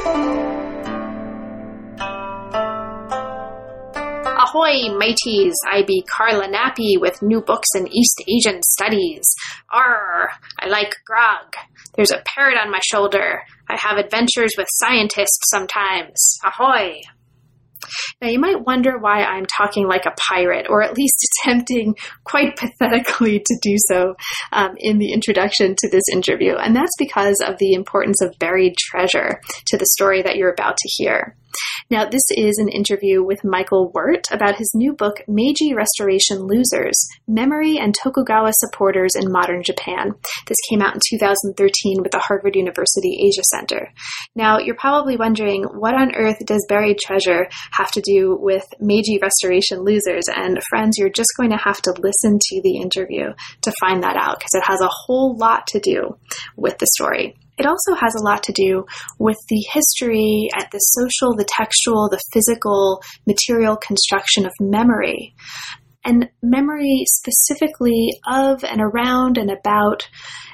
Ahoy, mateys! I be Carla Nappy with new books in East Asian studies. Arr, I like grog. There's a parrot on my shoulder. I have adventures with scientists sometimes. Ahoy! Now, you might wonder why I'm talking like a pirate, or at least attempting quite pathetically to do so in the introduction to this interview. And that's because of the importance of buried treasure to the story that you're about to hear. Now, this is an interview with Michael Wirt about his new book, Meiji Restoration Losers, Memory and Tokugawa Supporters in Modern Japan. This came out in 2013 with the Harvard University Asia Center. Now, you're probably wondering, what on earth does buried treasure have to do with Meiji Restoration Losers? And friends, you're just going to have to listen to the interview to find that out, because it has a whole lot to do with the story. It also has a lot to do with the history, the social, the textual, the physical, material construction of memory. And memory specifically of and around and about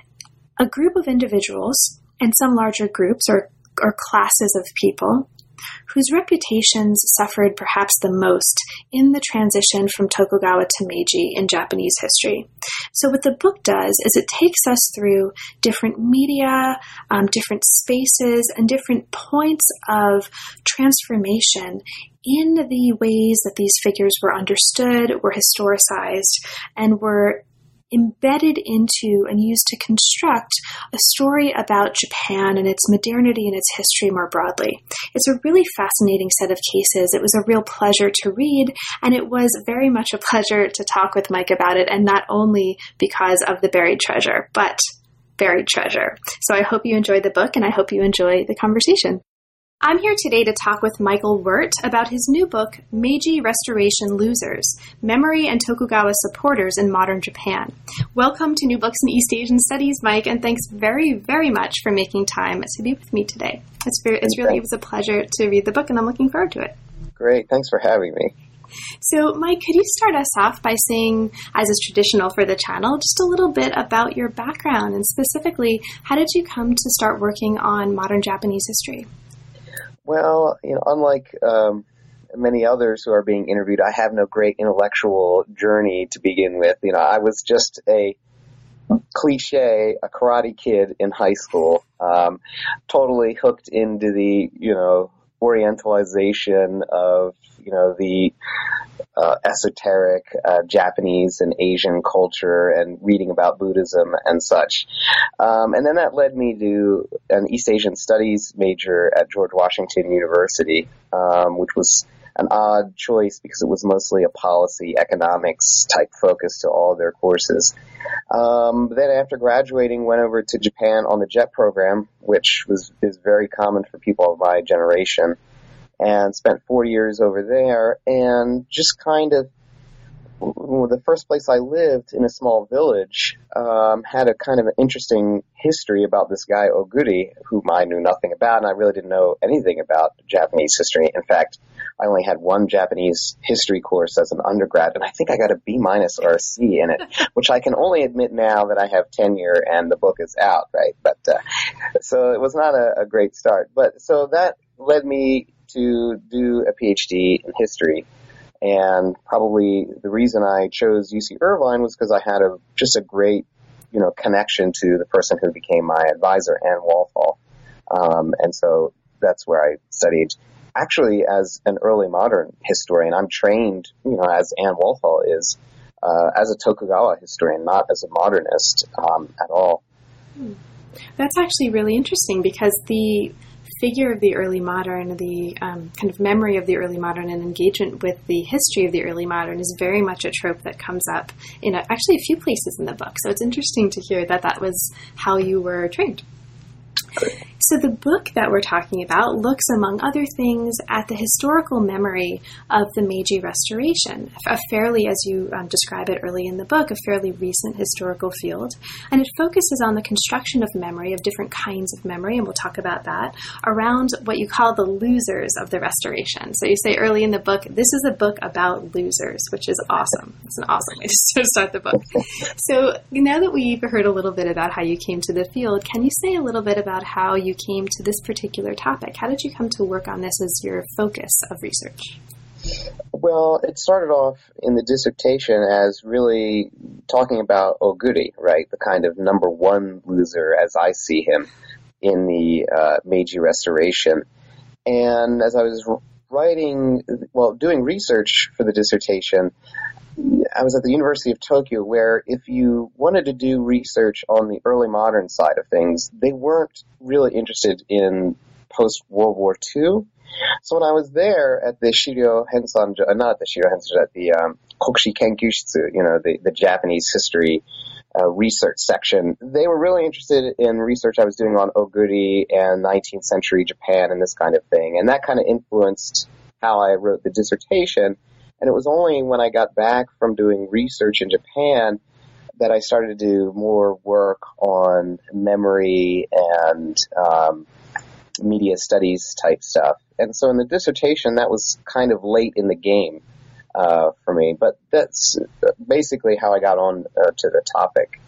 a group of individuals and some larger groups or classes of people whose reputations suffered perhaps the most in the transition from Tokugawa to Meiji in Japanese history. So what the book does is it takes us through different media, different spaces, and different points of transformation in the ways that these figures were understood, were historicized, and were embedded into and used to construct a story about Japan and its modernity and its history more broadly. It's a really fascinating set of cases. It was a real pleasure to read, and it was very much a pleasure to talk with Mike about it, and not only because of the buried treasure, but buried treasure. So I hope you enjoyed the book, and I hope you enjoy the conversation. I'm here today to talk with Michael Wirt about his new book, Meiji Restoration Losers, Memory and Tokugawa Supporters in Modern Japan. Welcome to New Books in East Asian Studies, Mike, and thanks very, very much for making time to be with me today. It was a pleasure to read the book, and I'm looking forward to it. Great. Thanks for having me. So, Mike, could you start us off by saying, as is traditional for the channel, just a little bit about your background, and specifically, how did you come to start working on modern Japanese history? Well, unlike many others who are being interviewed, I have no great intellectual journey to begin with. I was just a cliche, a karate kid in high school, totally hooked into the, orientalization of, the esoteric Japanese and Asian culture and reading about Buddhism and such. And then that led me to an East Asian Studies major at George Washington University, which was an odd choice because it was mostly a policy economics type focus to all their courses. Then after graduating, went over to Japan on the JET program, which is very common for people of my generation, and spent 4 years over there, and just kind of, the first place I lived in a small village had a kind of an interesting history about this guy Oguri, whom I knew nothing about, and I really didn't know anything about Japanese history. In fact, I only had one Japanese history course as an undergrad, and I think I got a B- or a C in it, which I can only admit now that I have tenure and the book is out, right? But so it was not a great start. But so that led me to do a PhD in history. And probably the reason I chose UC Irvine was because I had just a great, connection to the person who became my advisor, Ann Walthall. And so that's where I studied. Actually, as an early modern historian, I'm trained, as Ann Walthall is, as a Tokugawa historian, not as a modernist at all. That's actually really interesting, because the figure of the early modern, the kind of memory of the early modern and engagement with the history of the early modern is very much a trope that comes up in actually a few places in the book. So it's interesting to hear that was how you were trained. So the book that we're talking about looks, among other things, at the historical memory of the Meiji Restoration, a fairly, as you describe it early in the book, a fairly recent historical field. And it focuses on the construction of memory, of different kinds of memory, and we'll talk about that, around what you call the losers of the Restoration. So you say early in the book, this is a book about losers, which is awesome. It's an awesome way to start the book. So now that we've heard a little bit about how you came to the field, can you say a little bit about about how you came to this particular topic. How did you come to work on this as your focus of research? Well, it started off in the dissertation as really talking about Oguri, right? The kind of number one loser as I see him in the Meiji Restoration. And as I was doing research for the dissertation, I was at the University of Tokyo, where if you wanted to do research on the early modern side of things, they weren't really interested in post-World War II. So when I was there at the Shiryo Hensanjo, not at the Shiryo Hensanjo, at the Kokushi Kenkyushitsu, the Japanese history research section, they were really interested in research I was doing on Oguri and 19th century Japan and this kind of thing. And that kind of influenced how I wrote the dissertation. And it was only when I got back from doing research in Japan that I started to do more work on memory and media studies type stuff. And so in the dissertation, that was kind of late in the game for me. But that's basically how I got on to the topic.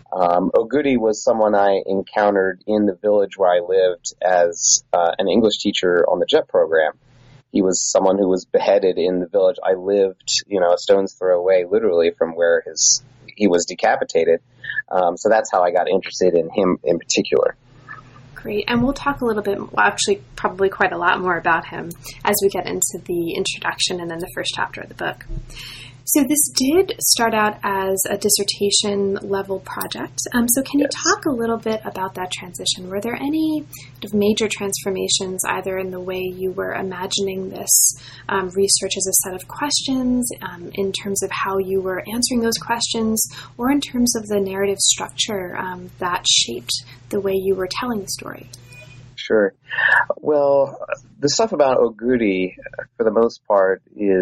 Oguri was someone I encountered in the village where I lived as an English teacher on the JET program. He was someone who was beheaded in the village I lived, a stone's throw away, literally, from where he was decapitated. So that's how I got interested in him in particular. Great. And we'll talk a little bit, actually probably quite a lot more about him as we get into the introduction and then the first chapter of the book. So this did start out as a dissertation level project. So can you talk a little bit about that transition? Were there any major transformations either in the way you were imagining this research as a set of questions, in terms of how you were answering those questions, or in terms of the narrative structure that shaped the way you were telling the story? Sure. Well, the stuff about Oguri, for the most part,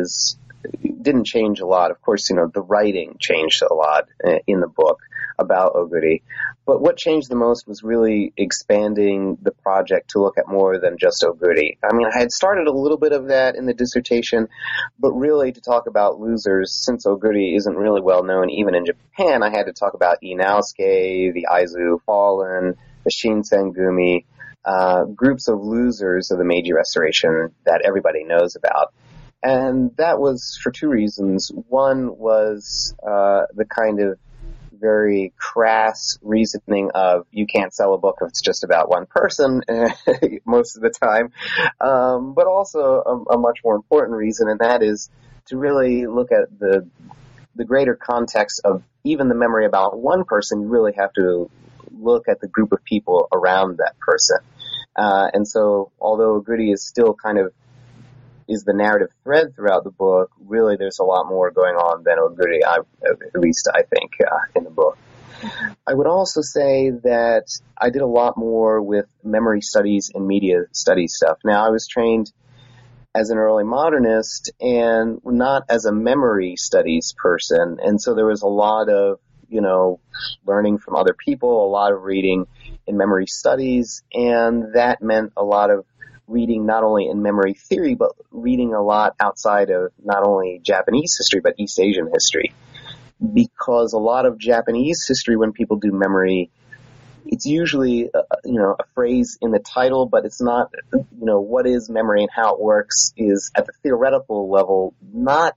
didn't change a lot. Of course, the writing changed a lot in the book about Oguri. But what changed the most was really expanding the project to look at more than just Oguri. I mean, I had started a little bit of that in the dissertation, but really to talk about losers, since Oguri isn't really well known even in Japan, I had to talk about Inaosuke, the Aizu Fallen, the Shinsengumi, groups of losers of the Meiji Restoration that everybody knows about. And that was for two reasons. One was the kind of very crass reasoning of you can't sell a book if it's just about one person most of the time, but also a much more important reason, and that is to really look at the greater context of even the memory about one person. You really have to look at the group of people around that person. And so although Oguri is still kind of is the narrative thread throughout the book, really there's a lot more going on than Oguri, at least I think, in the book. I would also say that I did a lot more with memory studies and media studies stuff. Now, I was trained as an early modernist and not as a memory studies person, and so there was a lot of, learning from other people, a lot of reading in memory studies, and that meant a lot of reading not only in memory theory, but reading a lot outside of not only Japanese history, but East Asian history. Because a lot of Japanese history, when people do memory, it's usually, a phrase in the title, but it's not, what is memory and how it works is at the theoretical level, not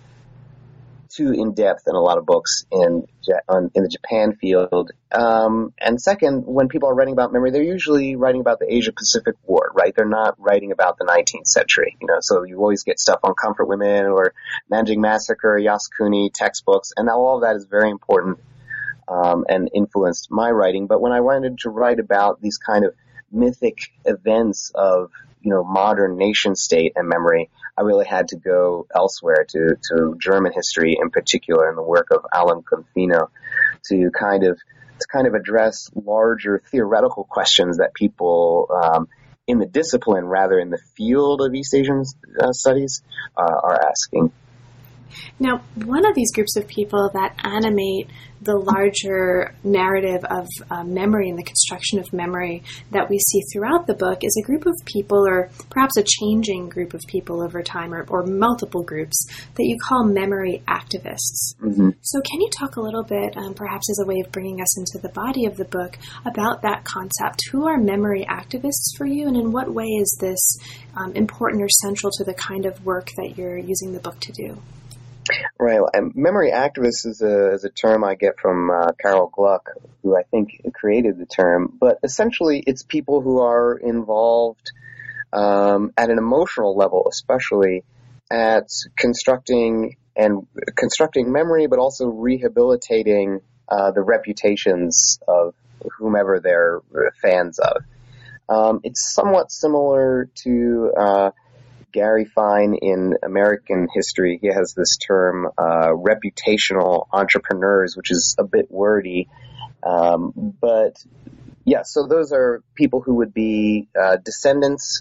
too in-depth in a lot of books in the Japan field. And second, when people are writing about memory, they're usually writing about the Asia-Pacific War, right? They're not writing about the 19th century, so you always get stuff on Comfort Women or Nanjing Massacre, Yasukuni, textbooks, and all of that is very important and influenced my writing. But when I wanted to write about these kind of mythic events of modern nation state and memory, I really had to go elsewhere to German history in particular, and the work of Alan Confino to kind of address larger theoretical questions that people in the discipline rather in the field of East Asian studies are asking. Now, one of these groups of people that animate the larger narrative of memory and the construction of memory that we see throughout the book is a group of people, or perhaps a changing group of people over time, or multiple groups, that you call memory activists. Mm-hmm. So can you talk a little bit, perhaps as a way of bringing us into the body of the book, about that concept? Who are memory activists for you, and in what way is this important or central to the kind of work that you're using the book to do? Right. And memory activist is a term I get from Carol Gluck, who I think created the term. But essentially, it's people who are involved at an emotional level, especially at constructing memory, but also rehabilitating the reputations of whomever they're fans of. It's somewhat similar to Gary Fine in American history. He has this term, reputational entrepreneurs, which is a bit wordy. But yeah, so those are people who would be descendants,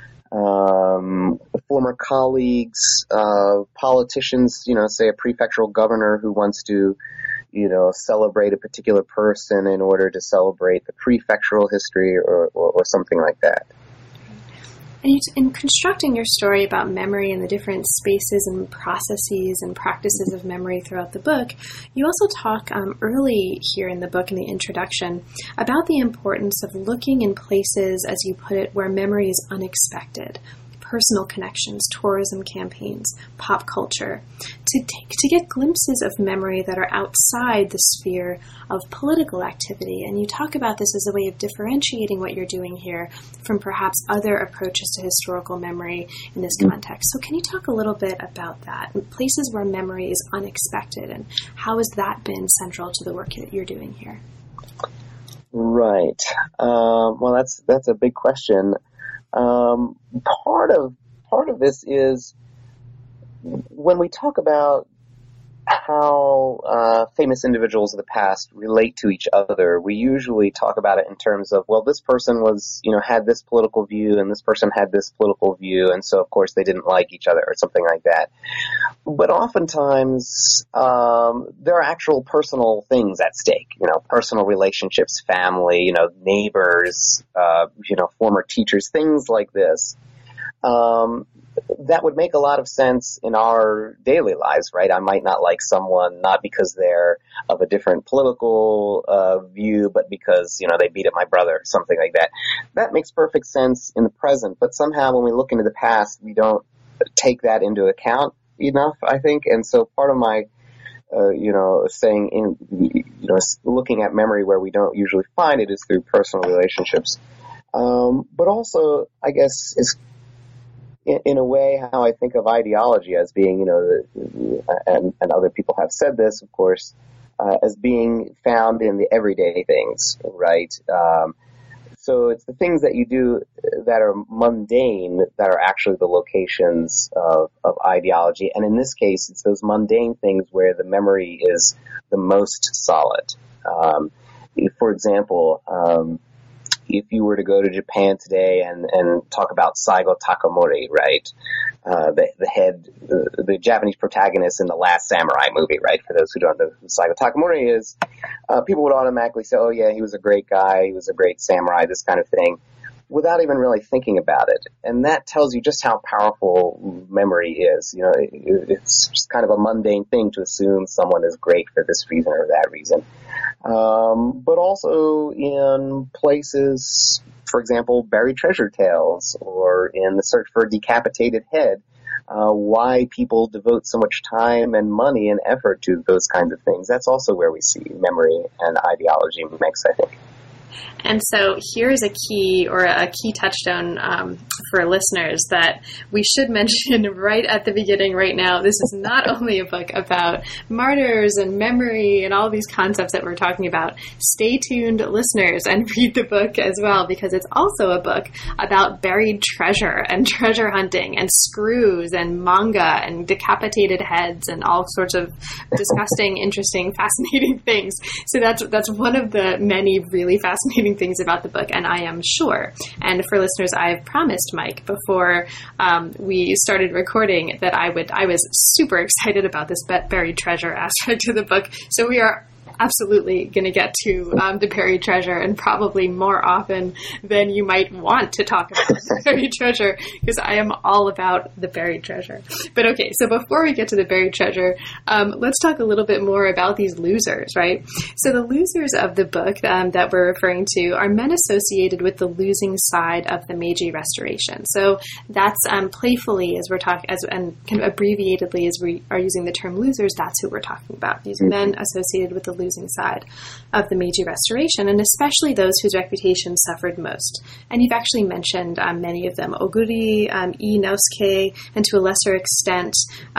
former colleagues, politicians, say a prefectural governor who wants to, celebrate a particular person in order to celebrate the prefectural history or something like that. And in constructing your story about memory and the different spaces and processes and practices of memory throughout the book, you also talk early here in the book, in the introduction, about the importance of looking in places, as you put it, where memory is unexpected. Personal connections, tourism campaigns, pop culture, to get glimpses of memory that are outside the sphere of political activity. And you talk about this as a way of differentiating what you're doing here from perhaps other approaches to historical memory in this context. So can you talk a little bit about that, places where memory is unexpected, and how has that been central to the work that you're doing here? Right. Well, that's a big question. Part of this is when we talk about how famous individuals of the past relate to each other, we usually talk about it in terms of, well, this person was, had this political view and this person had this political view, and so of course they didn't like each other or something like that. But oftentimes there are actual personal things at stake, personal relationships, family, neighbors, former teachers, things like this. That would make a lot of sense in our daily lives, right? I might not like someone not because they're of a different political view, but because, they beat up my brother or something like that. That makes perfect sense in the present, but somehow when we look into the past, we don't take that into account enough, I think. And so part of my, looking at memory where we don't usually find it is through personal relationships. But also, I guess, is in a way how I think of ideology as being, and other people have said this, of course, as being found in the everyday things, right? So it's the things that you do that are mundane that are actually the locations of ideology. And in this case, it's those mundane things where the memory is the most solid. For example, if you were to go to Japan today and talk about Saigo Takamori, right? The Japanese protagonist in The Last Samurai movie, right? For those who don't know who Saigo Takamori is, people would automatically say, oh yeah, he was a great guy, he was a great samurai, this kind of thing, without even really thinking about it. And that tells you just how powerful memory is. It's just kind of a mundane thing to assume someone is great for this reason or that reason. But also in places, for example, buried treasure tales, or in The Search for a Decapitated Head, why people devote so much time and money and effort to those kinds of things. That's also where we see memory and ideology mix, I think. And so here's a key touchstone for listeners that we should mention right at the beginning right now. This is not only a book about martyrs and memory and all these concepts that we're talking about. Stay tuned, listeners, and read the book as well, because it's also a book about buried treasure and treasure hunting and screws and manga and decapitated heads and all sorts of disgusting, interesting, fascinating things. So that's one of the many really fascinating fascinating things about the book, and I am sure. And for listeners, I've promised Mike before we started recording that I was super excited about this buried treasure aspect of the book. So we are absolutely going to get to the buried treasure, and probably more often than you might want to talk about the buried treasure, because I am all about the buried treasure. But okay, so before we get to the buried treasure, let's talk a little bit more about these losers, right? So the losers of the book that we're referring to are men associated with the losing side of the Meiji Restoration. So that's playfully, as we're talking, and kind of abbreviatedly as we are using the term losers, that's who we're talking about. These men associated with the losing side of the Meiji Restoration, and especially those whose reputation suffered most. And you've actually mentioned many of them: Oguri, Inosuke, and to a lesser extent,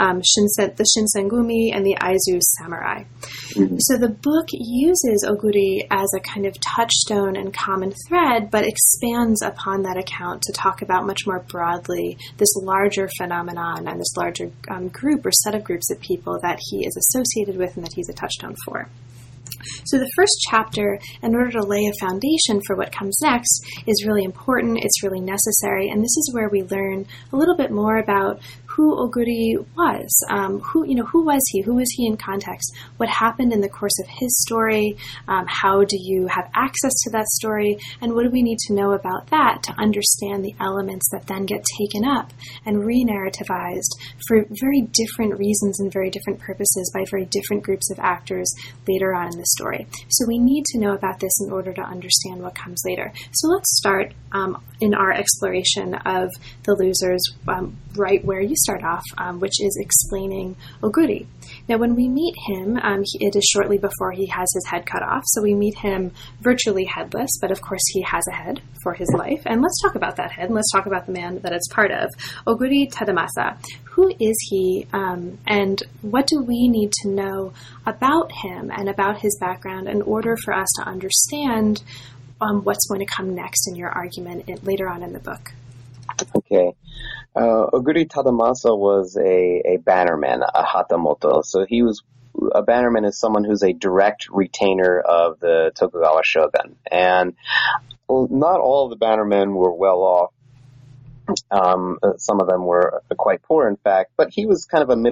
the Shinsengumi and the Aizu samurai. Mm-hmm. So the book uses Oguri as a kind of touchstone and common thread, but expands upon that account to talk about much more broadly this larger phenomenon and this larger group or set of groups of people that he is associated with and that he's a touchstone for. So the first chapter, in order to lay a foundation for what comes next, is really important, it's really necessary, and this is where we learn a little bit more about who Oguri was. Who was he? Who was he in context? What happened in the course of his story? How do you have access to that story? And what do we need to know about that to understand the elements that then get taken up and re-narrativized for very different reasons and very different purposes by very different groups of actors later on in the story? So we need to know about this in order to understand what comes later. So let's start in our exploration of the losers right where you start off, which is explaining Oguri. Now, when we meet him, it is shortly before he has his head cut off, so we meet him virtually headless, but of course he has a head for his life. And let's talk about that head, and let's talk about the man that it's part of. Oguri Tadamasa. Who is he, and what do we need to know about him and about his background in order for us to understand what's going to come next in your argument later on in the book? Okay. Oguri Tadamasa was a bannerman, a hatamoto. So a bannerman is someone who's a direct retainer of the Tokugawa shogun. And not all of the bannermen were well off. Some of them were quite poor, in fact, but he was kind of a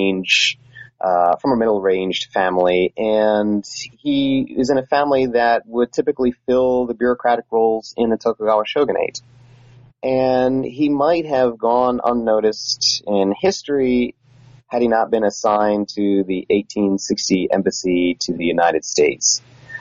from a middle-ranged family, and he is in a family that would typically fill the bureaucratic roles in the Tokugawa shogunate. And he might have gone unnoticed in history had he not been assigned to the 1860 embassy to the United States.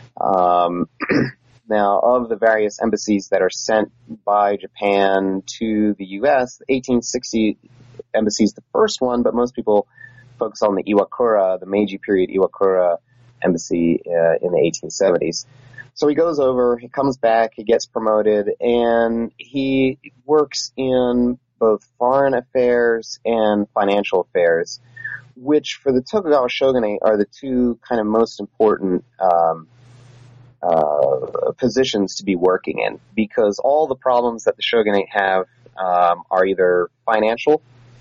Now, of the various embassies that are sent by Japan to the U.S., the 1860 embassy is the first one, but most people focus on the Iwakura, the Meiji period Iwakura embassy in the 1870s. So he goes over, he comes back, he gets promoted, and he works in both foreign affairs and financial affairs, which for the Tokugawa shogunate are the two kind of most important positions to be working in, because all the problems that the shogunate have are either financial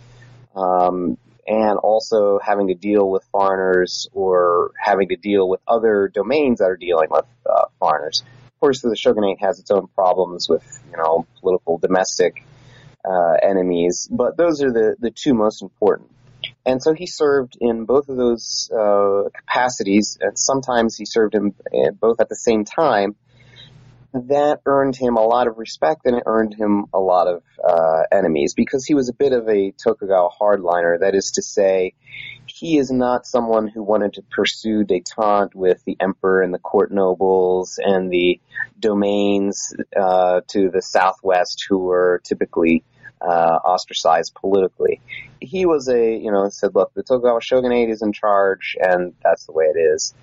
and also having to deal with foreigners or having to deal with other domains that are dealing with foreigners. Of course, the shogunate has its own problems with, political domestic enemies, but those are the two most important. And so he served in both of those capacities, and sometimes he served in both at the same time. That earned him a lot of respect, and it earned him a lot of enemies, because he was a bit of a Tokugawa hardliner. That is to say, he is not someone who wanted to pursue détente with the emperor and the court nobles and the domains to the southwest who were typically ostracized politically. He was said, look, the Tokugawa shogunate is in charge, and that's the way it is.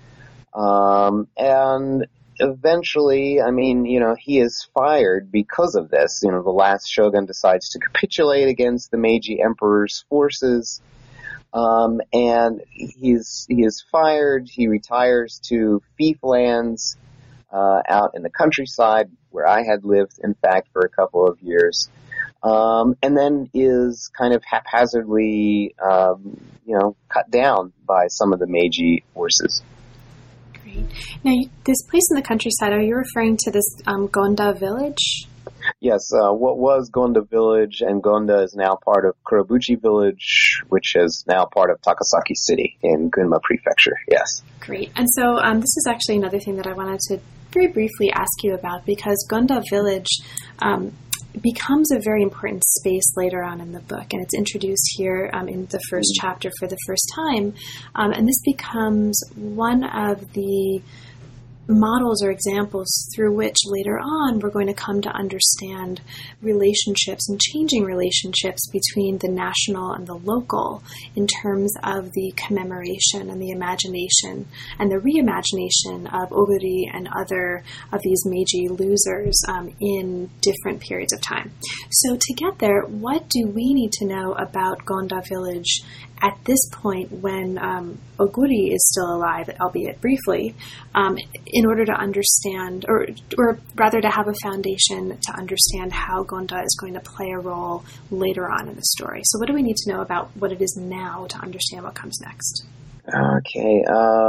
And eventually, he is fired because of this. The last shogun decides to capitulate against the Meiji emperor's forces, and he is fired. He retires to fief lands out in the countryside, where I had lived, in fact, for a couple of years. And then is kind of haphazardly, cut down by some of the Meiji forces. Great. Now, this place in the countryside, are you referring to this Gonda village? Yes, what was Gonda village, and Gonda is now part of Kurobuchi village, which is now part of Takasaki City in Gunma Prefecture, yes. Great. And so this is actually another thing that I wanted to very briefly ask you about, because Gonda village becomes a very important space later on in the book, and it's introduced here in the first chapter for the first time, and this becomes one of the models or examples through which later on we're going to come to understand relationships and changing relationships between the national and the local in terms of the commemoration and the imagination and the reimagination of Oguri and other of these Meiji losers in different periods of time. So to get there, what do we need to know about Gonda village at this point when Oguri is still alive, albeit briefly, in order to understand, or rather to have a foundation to understand how Gonda is going to play a role later on in the story? So what do we need to know about what it is now to understand what comes next? Okay.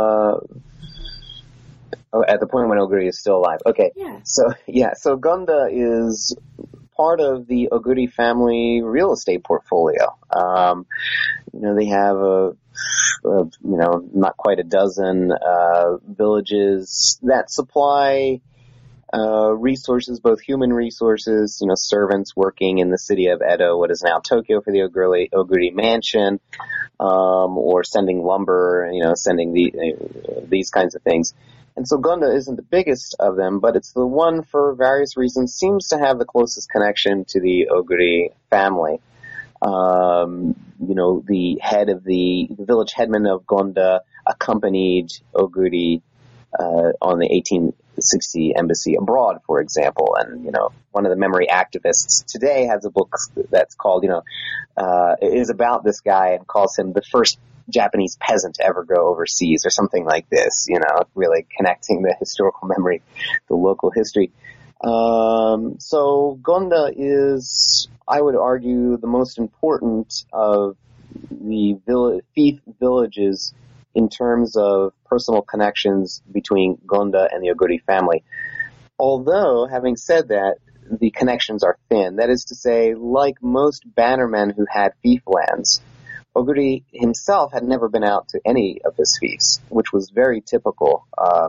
At the point when Oguri is still alive. Okay. Yeah. So Gonda is part of the Oguri family real estate portfolio. They have not quite a dozen villages that supply resources, both human resources, servants working in the city of Edo, what is now Tokyo, for the Oguri mansion, or sending lumber, sending these kinds of things. And so Gonda isn't the biggest of them, but it's the one, for various reasons, seems to have the closest connection to the Oguri family. The head of the village headman of Gonda accompanied Oguri on the 1860 embassy abroad, for example. And, one of the memory activists today has a book that's called, is about this guy and calls him the first Japanese peasant to ever go overseas, or something like this, really connecting the historical memory, the local history. So Gonda is, I would argue, the most important of the fief villages in terms of personal connections between Gonda and the Oguri family. Although, having said that, the connections are thin. That is to say, like most bannermen who had fief lands, Oguri himself had never been out to any of his fiefs, which was very typical.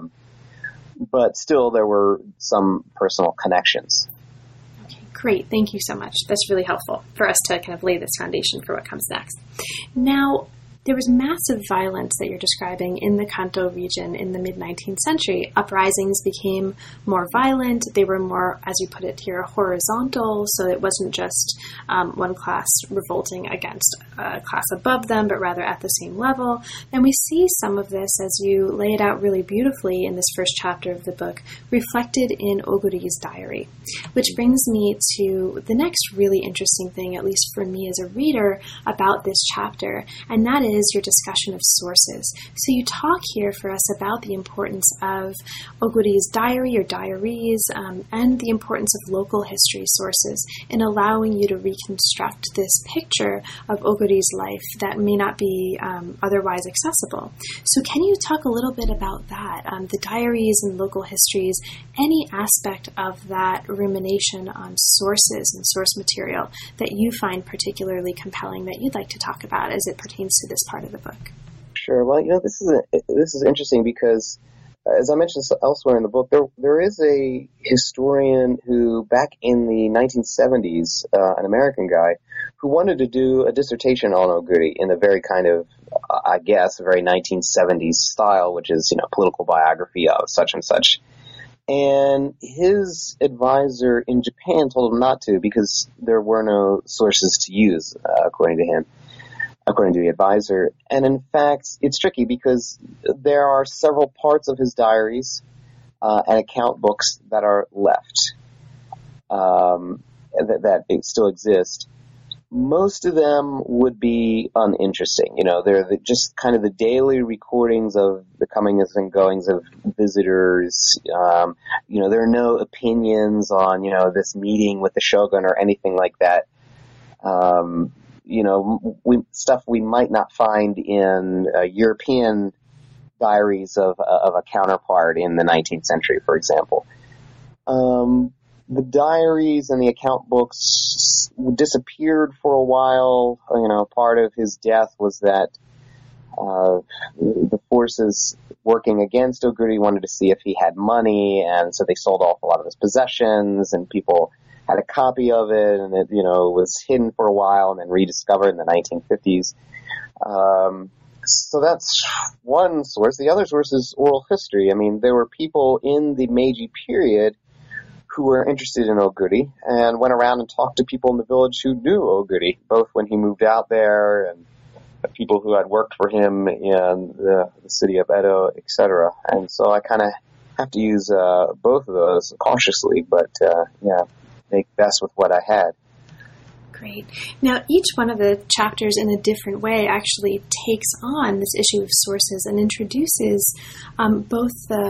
But still, there were some personal connections. Okay, great. Thank you so much. That's really helpful for us to kind of lay this foundation for what comes next. Now, there was massive violence that you're describing in the Kanto region in the mid-19th century. Uprisings became more violent. They were more, as you put it here, horizontal, so it wasn't just one class revolting against a class above them, but rather at the same level. And we see some of this, as you lay it out really beautifully in this first chapter of the book, reflected in Oguri's diary, which brings me to the next really interesting thing, at least for me as a reader, about this chapter, and that is your discussion of sources. So you talk here for us about the importance of Oguri's diary or diaries, and the importance of local history sources in allowing you to reconstruct this picture of Oguri's life that may not be otherwise accessible. So can you talk a little bit about that, the diaries and local histories, any aspect of that rumination on sources and source material that you find particularly compelling that you'd like to talk about as it pertains to this part of the book? Sure. Well, this is interesting because, as I mentioned elsewhere in the book, there is a historian who, back in the 1970s, an American guy, who wanted to do a dissertation on Oguri in a very kind of, I guess, a very 1970s style, which is, political biography of such and such. And his advisor in Japan told him not to because there were no sources to use, according to him. According to the advisor. And in fact, it's tricky because there are several parts of his diaries and account books that are left, that still exist. Most of them would be uninteresting. They're just kind of the daily recordings of the comings and goings of visitors. There are no opinions on, this meeting with the shogun or anything like that. Stuff we might not find in European diaries of a counterpart in the 19th century, for example. The diaries and the account books disappeared for a while. Part of his death was that the forces working against Oguri wanted to see if he had money, and so they sold off a lot of his possessions, and people had a copy of it, and it, was hidden for a while and then rediscovered in the 1950s. So that's one source. The other source is oral history. I mean, there were people in the Meiji period who were interested in Oguri and went around and talked to people in the village who knew Oguri, both when he moved out there and people who had worked for him in the city of Edo, etc. And so I kind of have to use both of those cautiously, but make best with what I had. Great. Now, each one of the chapters in a different way actually takes on this issue of sources and introduces both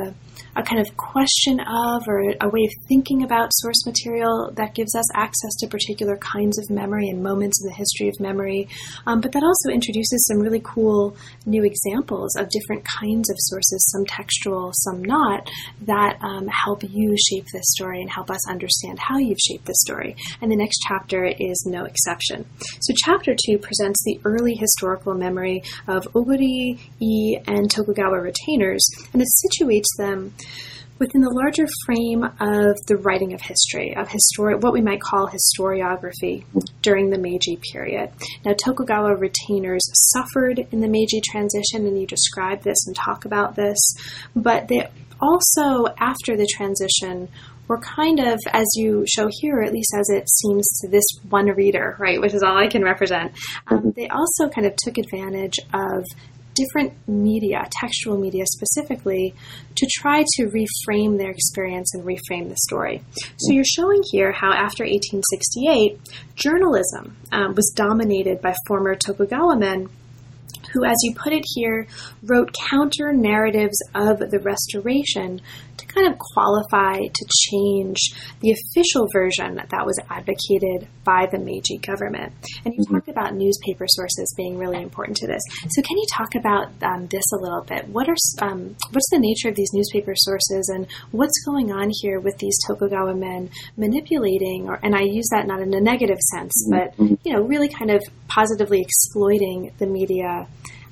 a kind of question of, or a way of thinking about source material that gives us access to particular kinds of memory and moments in the history of memory, but that also introduces some really cool new examples of different kinds of sources, some textual, some not, that help you shape this story and help us understand how you've shaped this story. And the next chapter is no exception. So chapter 2 presents the early historical memory of Oguri, Ii, and Tokugawa retainers, and it situates them within the larger frame of the writing of history, of what we might call historiography during the Meiji period. Now, Tokugawa retainers suffered in the Meiji transition, and you describe this and talk about this, but they also, after the transition, were kind of, as you show here, at least as it seems to this one reader, right, which is all I can represent, they also kind of took advantage of different media, textual media specifically, to try to reframe their experience and reframe the story. So you're showing here how after 1868, journalism was dominated by former Tokugawa men who, as you put it here, wrote counter-narratives of the Restoration to kind of qualify, to change the official version that was advocated by the Meiji government. And you talked about newspaper sources being really important to this. So can you talk about this a little bit? What's the nature of these newspaper sources, and what's going on here with these Tokugawa men manipulating, and I use that not in a negative sense, but really kind of positively exploiting the media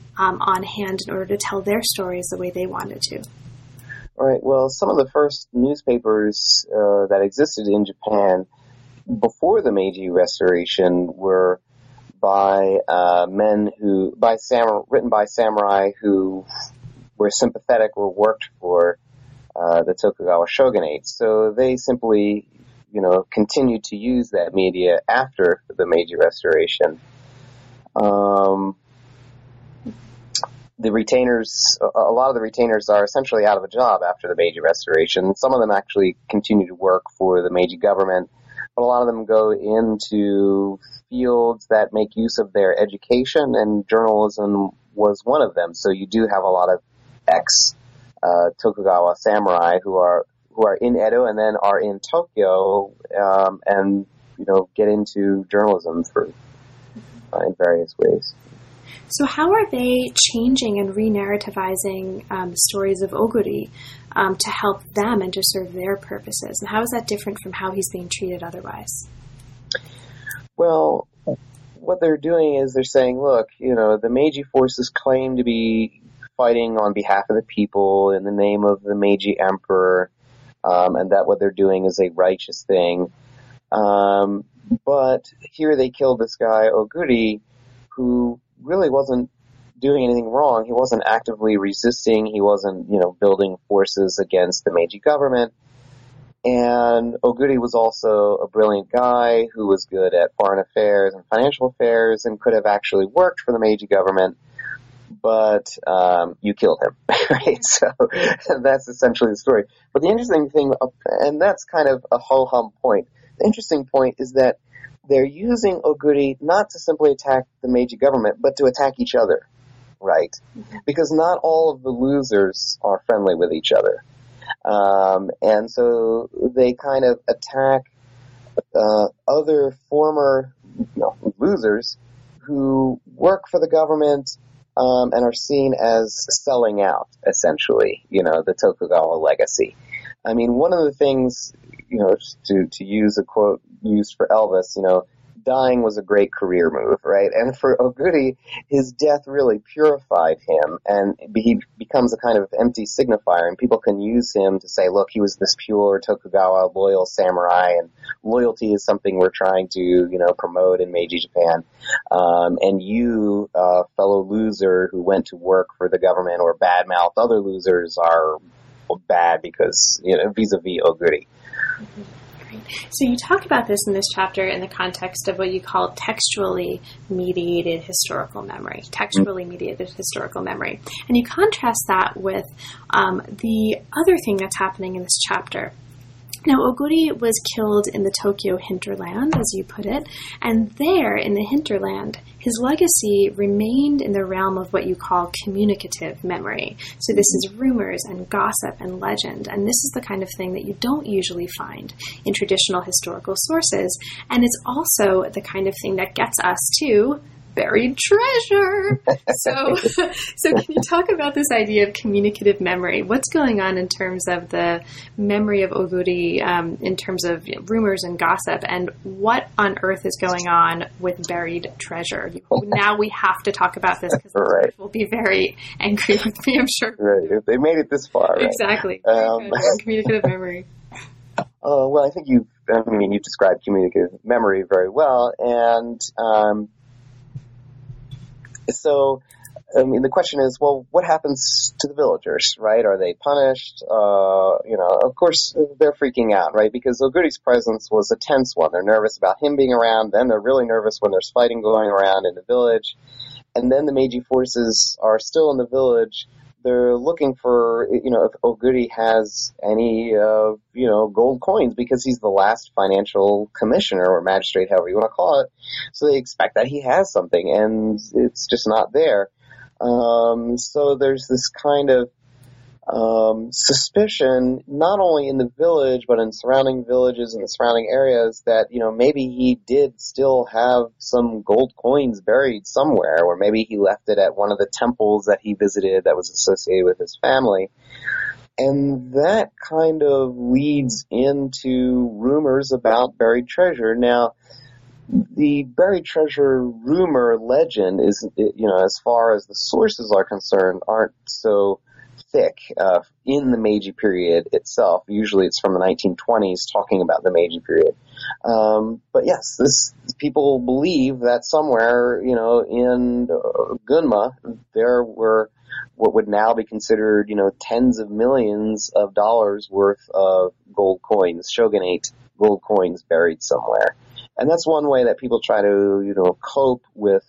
on hand in order to tell their stories the way they wanted to? All right. Well, some of the first newspapers that existed in Japan before the Meiji Restoration were by written by samurai who were sympathetic or worked for the Tokugawa shogunate. So they simply, continued to use that media after the Meiji Restoration. The retainers, a lot of the retainers are essentially out of a job after the Meiji Restoration. Some of them actually continue to work for the Meiji government, but a lot of them go into fields that make use of their education, and journalism was one of them. So you do have a lot of ex-Tokugawa samurai who are in Edo and then are in Tokyo, and get into journalism in various ways. So how are they changing and re-narrativizing stories of Oguri to help them and to serve their purposes? And how is that different from how he's being treated otherwise? Well, what they're doing is they're saying, look, the Meiji forces claim to be fighting on behalf of the people in the name of the Meiji emperor, and that what they're doing is a righteous thing. But here they killed this guy, Oguri, who really wasn't doing anything wrong. He wasn't actively resisting. He wasn't, building forces against the Meiji government. And Oguri was also a brilliant guy who was good at foreign affairs and financial affairs and could have actually worked for the Meiji government, but you killed him, right? So that's essentially the story. But the interesting thing, and that's kind of a ho-hum point, the interesting point is that they're using Oguri not to simply attack the Meiji government, but to attack each other, right? Because not all of the losers are friendly with each other. And so they kind of attack other former losers who work for the government and are seen as selling out, essentially, the Tokugawa legacy. I mean, one of the things, to use a quote used for Elvis, dying was a great career move, right? And for Oguri, his death really purified him, and he becomes a kind of empty signifier, and people can use him to say, look, he was this pure Tokugawa loyal samurai, and loyalty is something we're trying to, promote in Meiji Japan. And you, fellow loser who went to work for the government or badmouthed other losers, are bad because, vis-a-vis Oguri. Mm-hmm. So you talk about this in this chapter in the context of what you call textually mediated historical memory. And you contrast that with the other thing that's happening in this chapter. Now, Oguri was killed in the Tokyo hinterland, as you put it, and there in the hinterland, his legacy remained in the realm of what you call communicative memory. So this is rumors and gossip and legend, and this is the kind of thing that you don't usually find in traditional historical sources, and it's also the kind of thing that gets us to buried treasure. So can you talk about this idea of communicative memory? What's going on in terms of the memory of Oguri, in terms of rumors and gossip, and what on earth is going on with buried treasure? Now we have to talk about this because the will be very angry with me, I'm sure. Right. They made it this far. Right? Exactly. Communicative memory. Well, I think you described communicative memory very well, and so, the question is, well, what happens to the villagers, right? Are they punished? Of course, they're freaking out, right? Because Oguri's presence was a tense one. They're nervous about him being around. Then they're really nervous when there's fighting going around in the village. And then the Meiji forces are still in the village. They're looking for, if Oguri has any, gold coins, because he's the last financial commissioner or magistrate, however you want to call it. So they expect that he has something, and it's just not there. So there's this kind of suspicion, not only in the village, but in surrounding villages and the surrounding areas, that, maybe he did still have some gold coins buried somewhere, or maybe he left it at one of the temples that he visited that was associated with his family. And that kind of leads into rumors about buried treasure. Now, the buried treasure rumor legend is, as far as the sources are concerned, aren't so thick in the Meiji period itself. Usually it's from the 1920s talking about the Meiji period. But yes, people believe that somewhere, in Gunma, there were what would now be considered, tens of millions of dollars worth of gold coins, shogunate gold coins buried somewhere. And that's one way that people try to, cope with,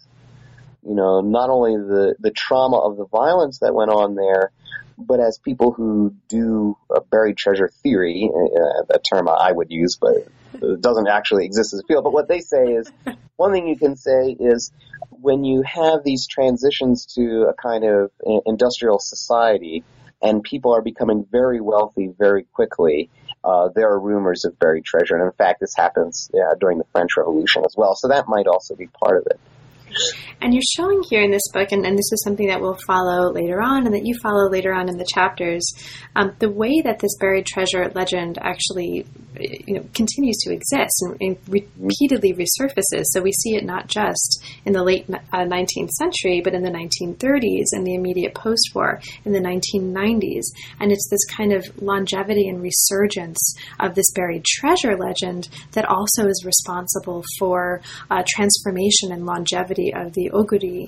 not only the trauma of the violence that went on there, but as people who do buried treasure theory, a term I would use, but it doesn't actually exist as a field. But what they say is, one thing you can say is, when you have these transitions to a kind of industrial society and people are becoming very wealthy very quickly, there are rumors of buried treasure. And in fact, this happens during the French Revolution as well. So that might also be part of it. And you're showing here in this book, and this is something that we'll follow later on and that you follow later on in the chapters, the way that this buried treasure legend actually continues to exist and repeatedly resurfaces. So we see it not just in the late 19th century, but in the 1930s and the immediate post-war in the 1990s. And it's this kind of longevity and resurgence of this buried treasure legend that also is responsible for transformation and longevity of the Oguri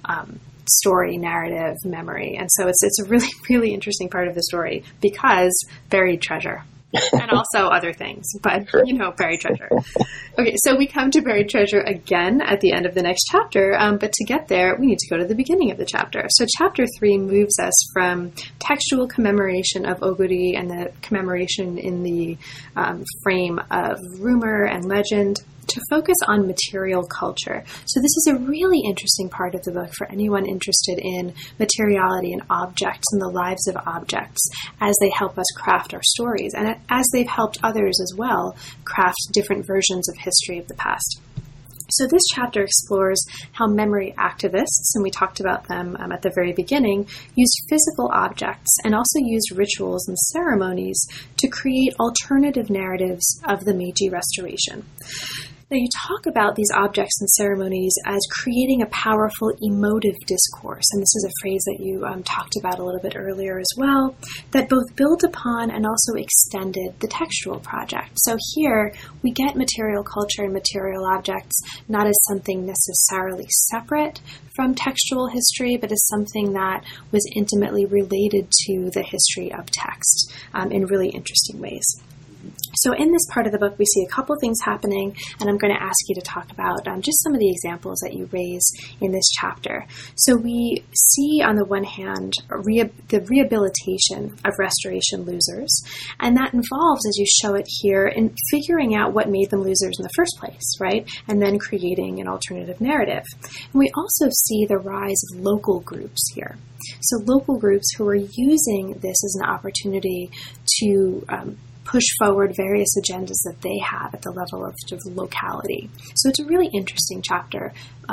story, narrative, memory. And so it's a really, really interesting part of the story because buried treasure. And also other things, but, buried treasure. Okay, so we come to buried treasure again at the end of the next chapter, but to get there, we need to go to the beginning of the chapter. So chapter 3 moves us from textual commemoration of Oguri and the commemoration in the frame of rumor and legend to focus on material culture. So this is a really interesting part of the book for anyone interested in materiality and objects and the lives of objects as they help us craft our stories and as they've helped others as well craft different versions of history of the past. So this chapter explores how memory activists, and we talked about them at the very beginning, used physical objects and also used rituals and ceremonies to create alternative narratives of the Meiji Restoration. Now, you talk about these objects and ceremonies as creating a powerful emotive discourse, and this is a phrase that you talked about a little bit earlier as well, that both built upon and also extended the textual project. So here, we get material culture and material objects not as something necessarily separate from textual history, but as something that was intimately related to the history of text in really interesting ways. So in this part of the book, we see a couple things happening, and I'm going to ask you to talk about just some of the examples that you raise in this chapter. So we see, on the one hand, the rehabilitation of restoration losers, and that involves, as you show it here, in figuring out what made them losers in the first place, right? And then creating an alternative narrative. And we also see the rise of local groups here. So local groups who are using this as an opportunity to push forward various agendas that they have at the level of sort of locality. So it's a really interesting chapter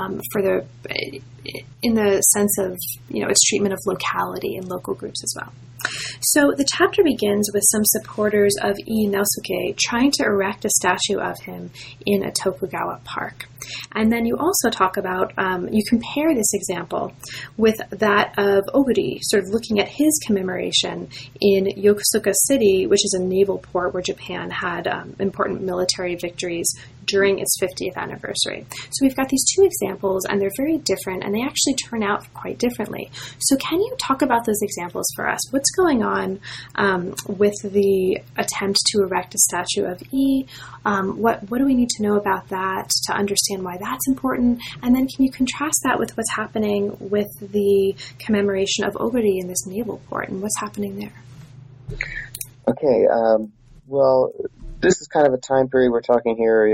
in the sense of, its treatment of locality and local groups as well. So the chapter begins with some supporters of Ii Naosuke trying to erect a statue of him in a Tokugawa park. And then you also talk about, you compare this example with that of Oguri, sort of looking at his commemoration in Yokosuka City, which is a naval port where Japan had important military victories during its 50th anniversary. So we've got these two examples, and they're very different, and they actually turn out quite differently. So can you talk about those examples for us? What's going on with the attempt to erect a statue of Ii? What do we need to know about that to understand why that's important? And then can you contrast that with what's happening with the commemoration of Oguri in this naval port, and what's happening there? Okay, well, this is kind of a time period we're talking here,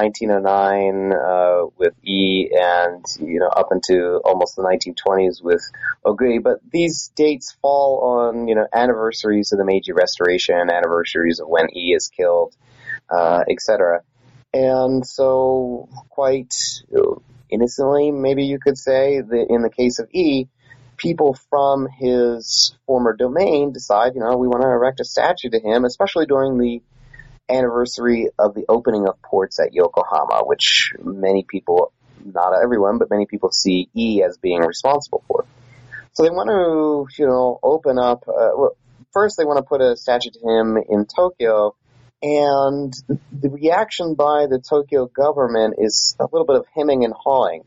1909 with Ii, and, up into almost the 1920s with Oguri. But these dates fall on, anniversaries of the Meiji Restoration, anniversaries of when Ii is killed, etc. And so quite innocently, maybe you could say, that in the case of Ii, people from his former domain decide, we want to erect a statue to him, especially during the anniversary of the opening of ports at Yokohama, which many people, not everyone, but many people see Ii as being responsible for. So they want to, open up, first they want to put a statue to him in Tokyo, and the reaction by the Tokyo government is a little bit of hemming and hawing.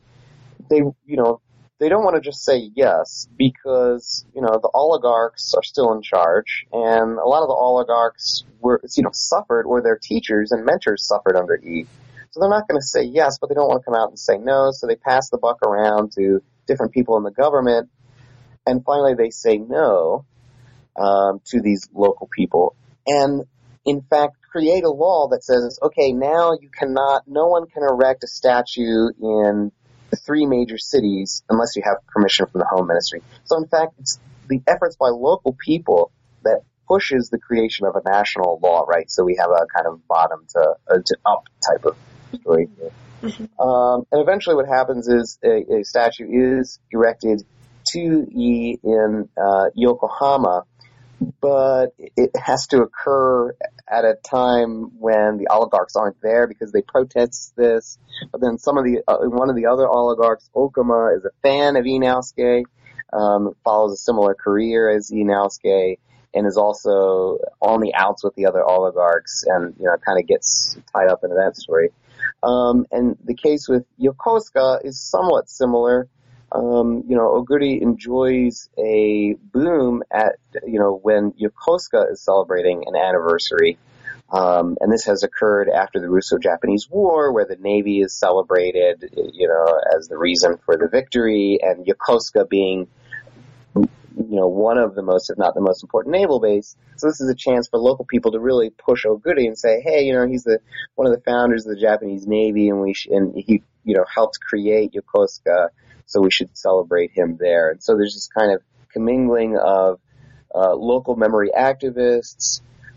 They don't want to just say yes because, the oligarchs are still in charge, and a lot of the oligarchs suffered, or their teachers and mentors suffered under Ii. So they're not going to say yes, but they don't want to come out and say no, so they pass the buck around to different people in the government, and finally they say no to these local people, and in fact create a law that says, okay, now no one can erect a statue in the three major cities unless you have permission from the Home Ministry. So in fact, it's the efforts by local people that pushes the creation of a national law, right? So we have a kind of bottom to up type of story here. Mm-hmm. And eventually what happens is a statue is erected to Ii in Yokohama, but it has to occur at a time when the oligarchs aren't there because they protest this. But then one of the other oligarchs, Okuma, is a fan of Ii Naosuke, follows a similar career as Ii Naosuke, and is also on the outs with the other oligarchs, and kind of gets tied up into that story. And the case with Yokosuka is somewhat similar. Oguri enjoys a boom at, when Yokosuka is celebrating an anniversary. And this has occurred after the Russo-Japanese War, where the Navy is celebrated, as the reason for the victory, and Yokosuka being, one of the most, if not the most important naval base. So this is a chance for local people to really push Oguri and say, hey, he's one of the founders of the Japanese Navy, and he, helped create Yokosuka, so we should celebrate him there. And so there's this kind of commingling of local memory activists,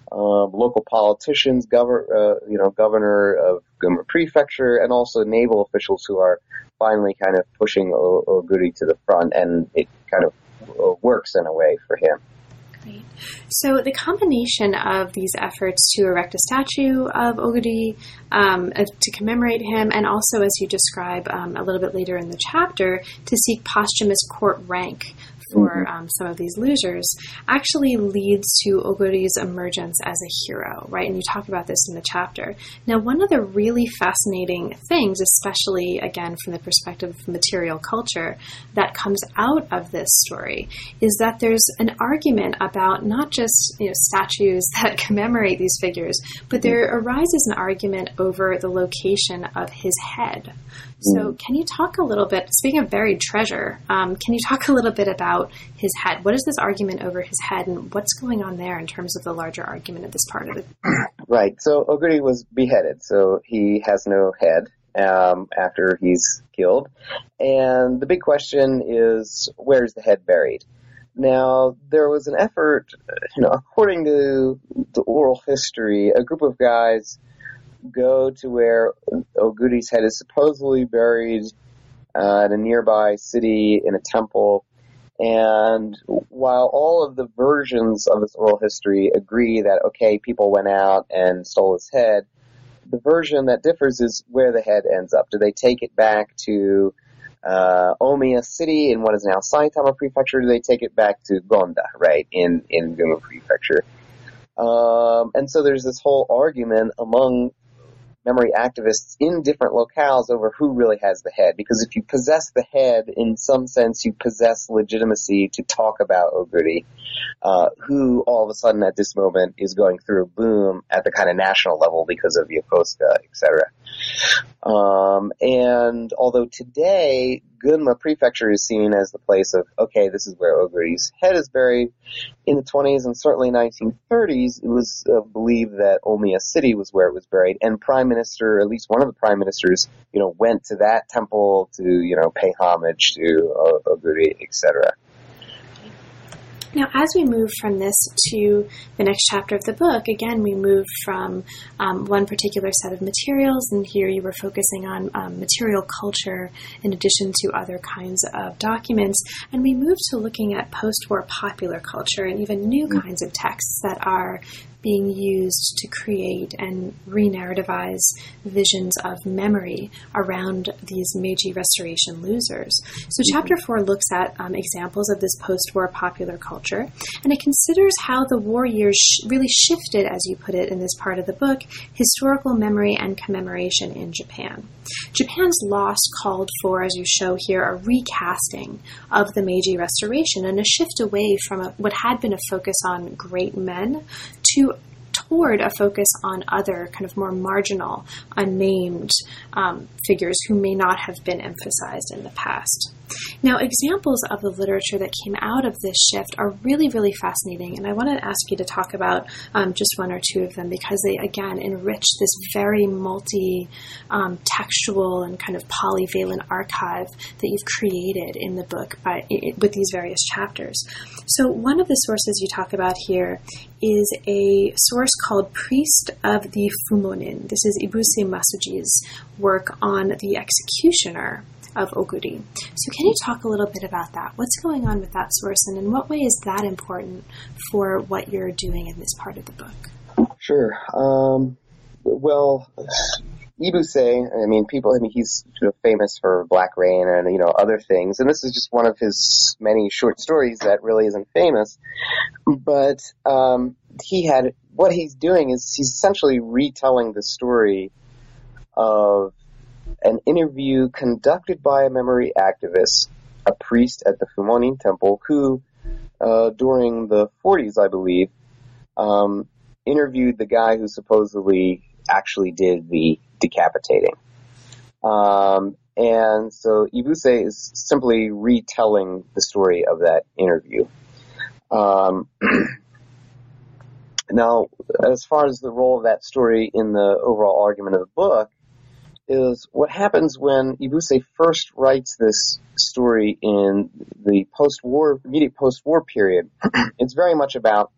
local politicians, governor of Gunma Prefecture, and also naval officials who are finally kind of pushing Oguri to the front, and it kind of works in a way for him. Great. So the combination of these efforts to erect a statue of Oguri, to commemorate him, and also, as you describe a little bit later in the chapter, to seek posthumous court rank for some of these losers, actually leads to Oguri's emergence as a hero, right? And you talk about this in the chapter. Now, one of the really fascinating things, especially, again, from the perspective of material culture, that comes out of this story is that there's an argument about not just statues that commemorate these figures, but there arises an argument over the location of his head. So can you talk a little bit, speaking of buried treasure, can you talk a little bit about his head? What is this argument over his head, and what's going on there in terms of the larger argument of this part of it? Right. So Oguri was beheaded, so he has no head after he's killed. And the big question is, where's the head buried? Now, there was an effort, according to the oral history, a group of guys go to where Oguri's head is supposedly buried at a nearby city in a temple. And while all of the versions of this oral history agree that, okay, people went out and stole his head, the version that differs is where the head ends up. Do they take it back to Omiya City in what is now Saitama Prefecture? Or do they take it back to Gonda, right, in Gunma Prefecture? And so there's this whole argument among memory activists in different locales over who really has the head. Because if you possess the head, in some sense, you possess legitimacy to talk about Oguri, who all of a sudden at this moment is going through a boom at the kind of national level because of Yokosuka, etc. And although today Gunma Prefecture is seen as the place of, okay, this is where Oguri's head is buried, in the 20s and certainly 1930s, it was believed that Omiya City was where it was buried, and Prime Minister, at least one of the Prime Ministers, went to that temple to, pay homage to Oguri, etc. Now, as we move from this to the next chapter of the book, again, we move from one particular set of materials, and here you were focusing on material culture in addition to other kinds of documents, and we move to looking at post-war popular culture and even new kinds of texts that are being used to create and re-narrativize visions of memory around these Meiji Restoration losers. So Chapter 4 looks at examples of this post-war popular culture, and it considers how the war years really shifted, as you put it in this part of the book, historical memory and commemoration in Japan. Japan's loss called for, as you show here, a recasting of the Meiji Restoration and a shift away from what had been a focus on great men toward a focus on other kind of more marginal, unnamed figures who may not have been emphasized in the past. Now, examples of the literature that came out of this shift are really, really fascinating, and I want to ask you to talk about just one or two of them because they, again, enrich this very multi-textual and kind of polyvalent archive that you've created in the book with these various chapters. So one of the sources you talk about here is a source called Priest of the Fumonin. This is Ibuse Masuji's work on the executioner of Oguri. So can you talk a little bit about that? What's going on with that source, and in what way is that important for what you're doing in this part of the book? Sure. Well, Ibuse, he's famous for Black Rain and, other things, and this is just one of his many short stories that really isn't famous, but what he's doing is he's essentially retelling the story of an interview conducted by a memory activist, a priest at the Fumonin Temple, who, during the 40s, I believe, interviewed the guy who supposedly actually did the decapitating. And so Ibuse is simply retelling the story of that interview. Now, as far as the role of that story in the overall argument of the book, is what happens when Ibuse first writes this story in the immediate post-war period. It's very much about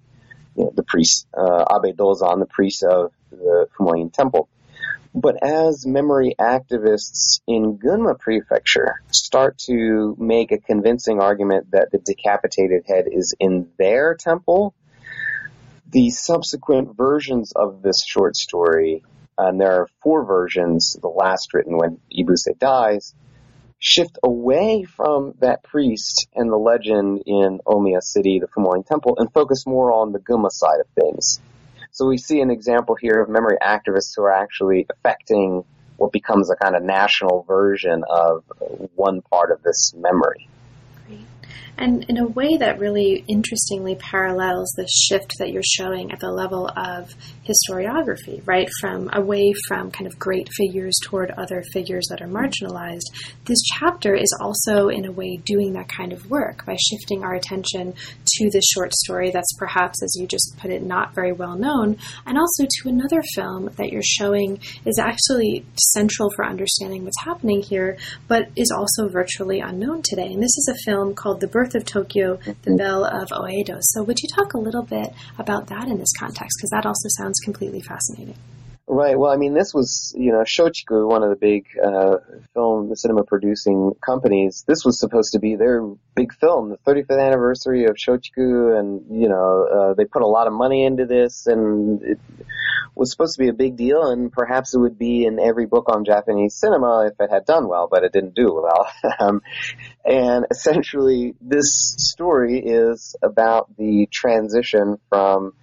the priest, Abe Dozan, the priest of the Fumoyin Temple. But as memory activists in Gunma Prefecture start to make a convincing argument that the decapitated head is in their temple, the subsequent versions of this short story, and there are 4 versions, the last written when Ibuse dies, shift away from that priest and the legend in Omiya City, the Fumoyin Temple, and focus more on the Gunma side of things. So we see an example here of memory activists who are actually affecting what becomes a kind of national version of one part of this memory. Great. And in a way that really interestingly parallels the shift that you're showing at the level of historiography, right? From away from kind of great figures toward other figures that are marginalized. This chapter is also in a way doing that kind of work by shifting our attention to this short story that's perhaps, as you just put it, not very well known, and also to another film that you're showing is actually central for understanding what's happening here, but is also virtually unknown today. And this is a film called The Birth of Tokyo, The Belle of Oedo. So would you talk a little bit about that in this context? Because that also sounds completely fascinating. Right. Well, I mean, this was, Shochiku, one of the big cinema producing companies. This was supposed to be their big film, the 35th anniversary of Shochiku, and they put a lot of money into this, and it was supposed to be a big deal, and perhaps it would be in every book on Japanese cinema if it had done well, but it didn't do well. And essentially, this story is about the transition from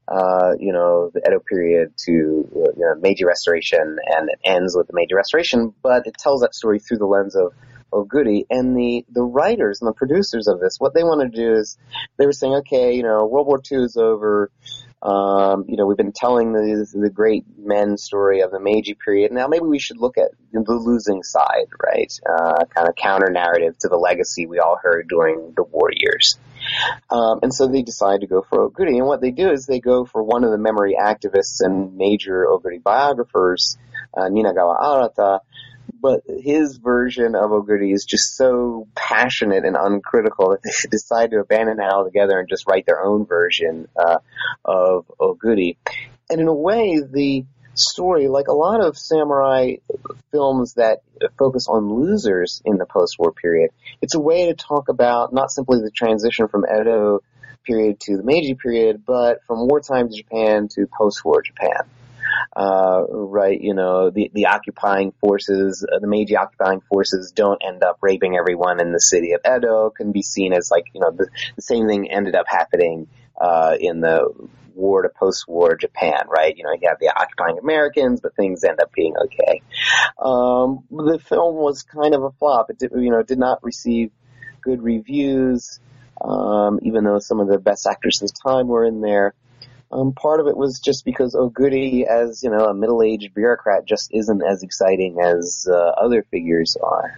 the Edo period to Meiji Restoration, and it ends with the Meiji Restoration, but it tells that story through the lens of Oguri. And the writers and the producers of this, what they wanted to do is, they were saying, okay, World War II is over. We've been telling the great men story of the Meiji period. Now maybe we should look at the losing side, right? Kind of counter narrative to the legacy we all heard during the war years. And so they decide to go for Oguri. And what they do is they go for one of the memory activists and major Oguri biographers, Ninagawa Arata. But his version of Oguri is just so passionate and uncritical that they decide to abandon it altogether and just write their own version of Oguri. And in a way, the story, like a lot of samurai films that focus on losers in the post-war period, it's a way to talk about not simply the transition from Edo period to the Meiji period, but from wartime Japan to post-war Japan. Right, the occupying forces, the Meiji occupying forces don't end up raping everyone in the city of Edo. Can be seen as the same thing ended up happening in the war to post-war Japan, right? You have the occupying Americans, but things end up being okay. The film was kind of a flop. It did not receive good reviews, even though some of the best actors of the time were in there. Part of it was just because Oguri, as a middle-aged bureaucrat, just isn't as exciting as other figures are.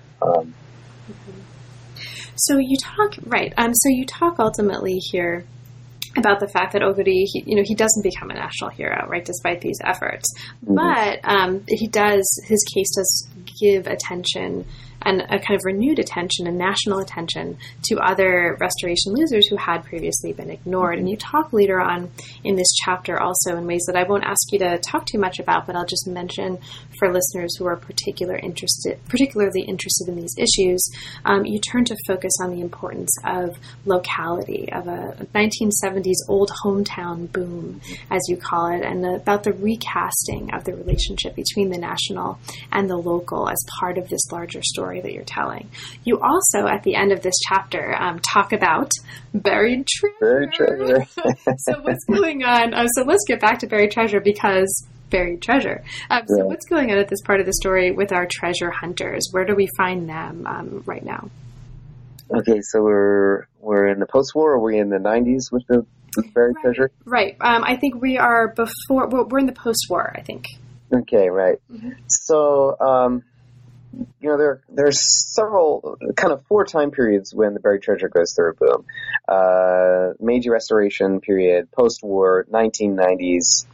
So you talk So you talk ultimately here about the fact that Oguri, he doesn't become a national hero, right, despite these efforts. Mm-hmm. But his case does give attention and a kind of renewed attention and national attention to other restoration losers who had previously been ignored. And you talk later on in this chapter also in ways that I won't ask you to talk too much about, but I'll just mention for listeners who are particularly interested in these issues. You turn to focus on the importance of locality, of a 1970s old hometown boom, as you call it, and about the recasting of the relationship between the national and the local as part of this larger story that you're telling. You also, at the end of this chapter, talk about buried treasure. Buried treasure. So what's going on? So let's get back to buried treasure, because buried treasure. So what's going on at this part of the story with our treasure hunters? Where do we find them right now? Okay, so we're in the post-war, or are we in the 90s with the buried treasure? Right. I think we are before. We're in the post-war, I think. Okay, right. Mm-hmm. So, there's several, kind of 4 time periods when the buried treasure goes through a boom. Meiji Restoration period, post-war, 1990s,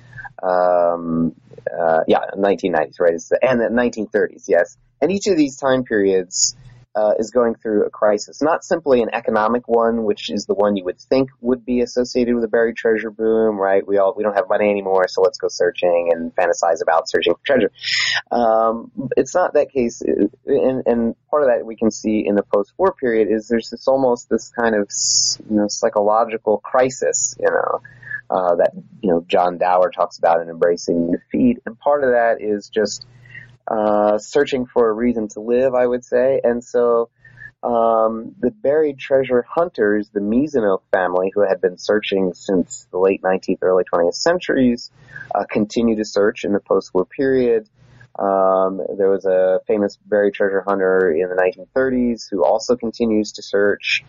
1990s, right? And the 1930s, yes. And each of these time periods is going through a crisis. Not simply an economic one, which is the one you would think would be associated with a buried treasure boom, right? We don't have money anymore, so let's go searching and fantasize about searching for treasure. It's not that case, and part of that we can see in the post-war period is there's this kind of psychological crisis, that John Dower talks about in Embracing Defeat, and part of that is just searching for a reason to live, I would say. And so the buried treasure hunters, the Maisonneuve family, who had been searching since the late 19th, early 20th centuries, continue to search in the post-war period. There was a famous buried treasure hunter in the 1930s who also continues to search.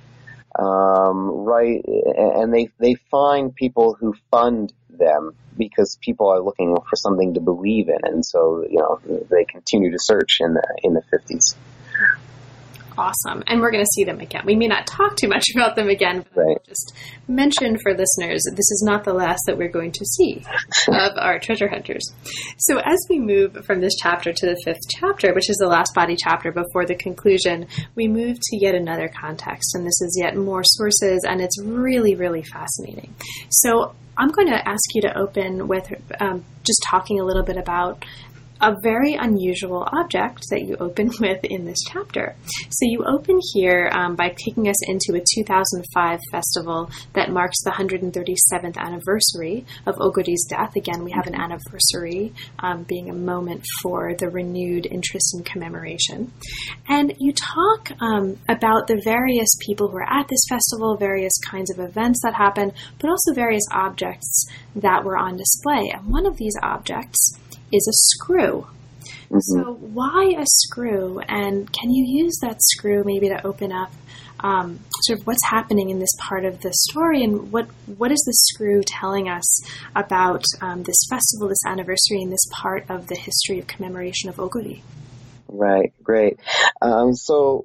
And they find people who fund them because people are looking for something to believe in, and so they continue to search in the 50s. Awesome. And we're going to see them again. We may not talk too much about them again, but right. I'll just mention for listeners that this is not the last that we're going to see of our treasure hunters. So as we move from this chapter to the 5th chapter, which is the last body chapter before the conclusion, we move to yet another context, and this is yet more sources, and it's really, really fascinating. So I'm going to ask you to open with just talking a little bit about a very unusual object that you open with in this chapter. So you open here by taking us into a 2005 festival that marks the 137th anniversary of Oguri's death. Again, we have an anniversary being a moment for the renewed interest in commemoration. And you talk about the various people who are at this festival, various kinds of events that happen, but also various objects that were on display. And one of these objects is a screw. Mm-hmm. So why a screw? And can you use that screw maybe to open up sort of what's happening in this part of the story, and what is the screw telling us about this festival, this anniversary, and this part of the history of commemoration of Oguri? Right, great. So,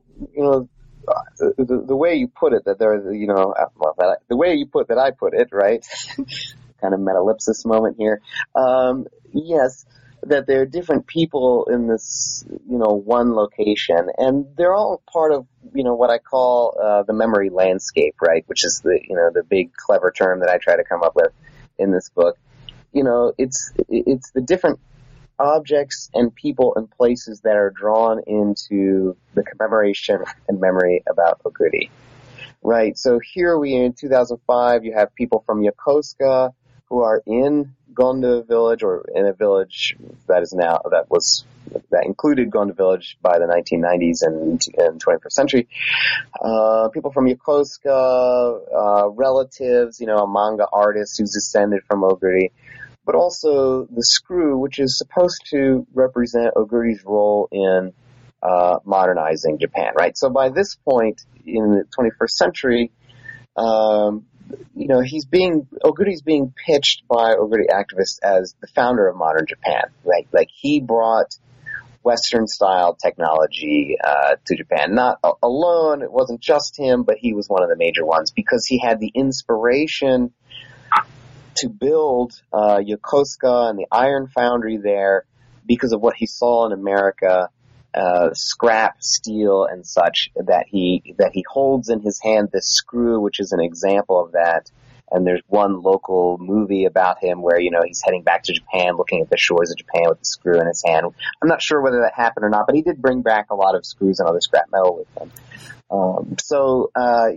the way you put it, that there, the way you put that I put it, right? Kind of metallipsis moment here. Yes, that there are different people in this, one location, and they're all part of, what I call the memory landscape, right? Which is the big clever term that I try to come up with in this book. It's the different objects and people and places that are drawn into the commemoration and memory about Oguri. Right. So here in 2005, you have people from Yokosuka who are in Gonda village, or in a village that included Gonda village by the 1990s and 21st century. People from Yokosuka, relatives, a manga artist who's descended from Oguri, but also the screw, which is supposed to represent Oguri's role in modernizing Japan, right? So by this point in the 21st century, Oguri's being pitched by Oguri activists as the founder of modern Japan, right? Like he brought Western style technology to Japan. Not alone, it wasn't just him, but he was one of the major ones because he had the inspiration to build Yokosuka and the iron foundry there because of what he saw in America. Scrap steel and such that he holds in his hand this screw, which is an example of that. And there's one local movie about him where, he's heading back to Japan, looking at the shores of Japan with the screw in his hand. I'm not sure whether that happened or not, but he did bring back a lot of screws and other scrap metal with him. So